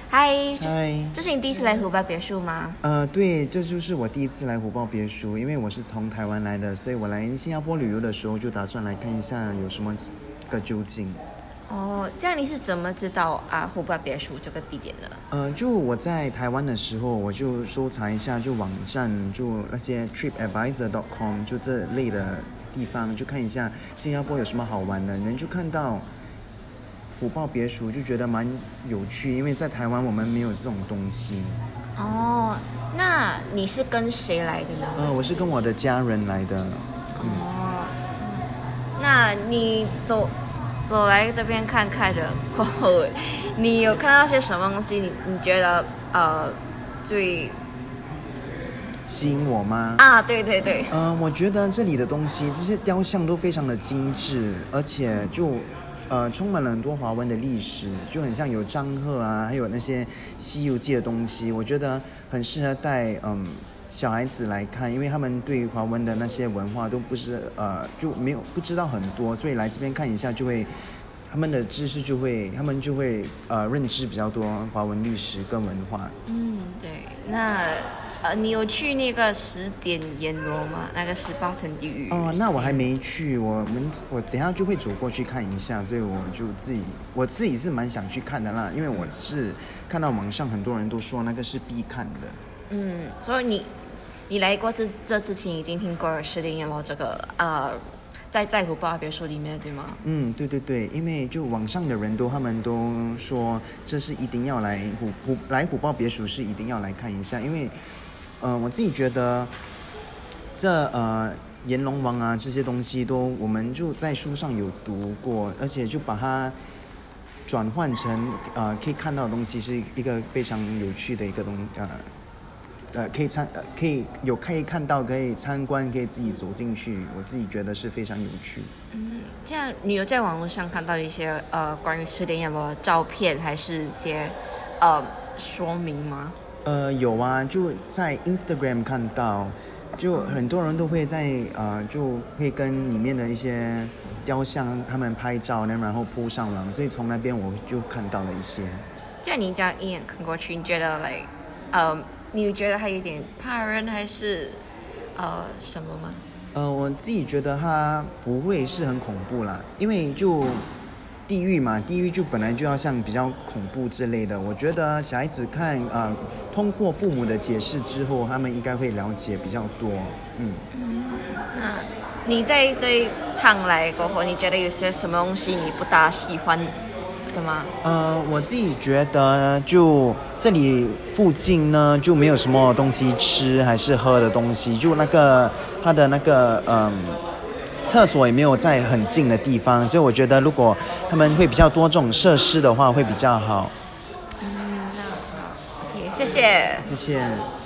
嗨， 嗨， 这是你第一次来虎豹别墅吗？ 对，这就是我第一次来虎豹别墅，因为我是从台湾来的，所以我来新加坡旅游的时候就打算来看一下有什么个究竟。 哦，这样你是怎么知道虎豹别墅这个地点的？ 就我在台湾的时候，我就搜查一下，就网站，就那些 TripAdvisor.com 就这类的地方，就看一下新加坡有什么好玩的，人就看到虎豹别墅，就觉得蛮有趣，因为在台湾我们没有这种东西。 哦，那你是跟谁来的呢？ 我是跟我的家人来的。 哦，那你走来这边看看的过后，你有看到些什么东西？你觉得最吸引我吗？ 对对对。 我觉得这里的东西，这些雕像都非常的精致，而且就充满了很多华文的历史，就很像有张赫啊，还有那些《西游记》的东西，我觉得很适合带小孩子来看，因为他们对华文的那些文化都不是就没有不知道很多，所以来这边看一下就会。他们的知识他们就会认知比较多华文历史跟文化。 对。那你有去那个10点阎罗吗？那个18层地狱？ 那我还没去，我等一下就会走过去看一下，所以我自己是蛮想去看的啦，因为我是看到网上很多人都说那个是必看的。 所以你来过这之前已经听过10点阎罗这个在虎豹别墅里面，对吗？ 对对对，因为就网上的人他们都说这是一定要来虎豹别墅是一定要来看一下，因为我自己觉得这阎罗王啊这些东西我们就在书上有读过，而且就把它转换成可以看到的东西，是一个非常有趣的一个可以看到，可以参观，可以自己走进去，我自己觉得是非常有趣。 这样你有在网络上看到一些关于10点阎罗的照片，还是一些说明吗？ 有啊，就在 Instagram 看到，就很多人都会就会跟里面的一些雕像他们拍照，然后铺上网，所以从那边我就看到了一些。 这样你这样一眼看过去，你觉得你觉得他有点怕人，还是什么吗？ 我自己觉得它不会是很恐怖啦，因为就地狱嘛，地狱就本来就要像比较恐怖之类的。我觉得小孩子看通过父母的解释之后，他们应该会了解比较多。 那你在这一趟来过后，你觉得有些什么东西你不大喜欢的吗？ 我自己觉得就这里附近呢就没有什么东西吃还是喝的东西，就它的那个厕所也没有在很近的地方，所以我觉得如果他们会比较多这种设施的话会比较好。 那好，谢谢。 谢谢。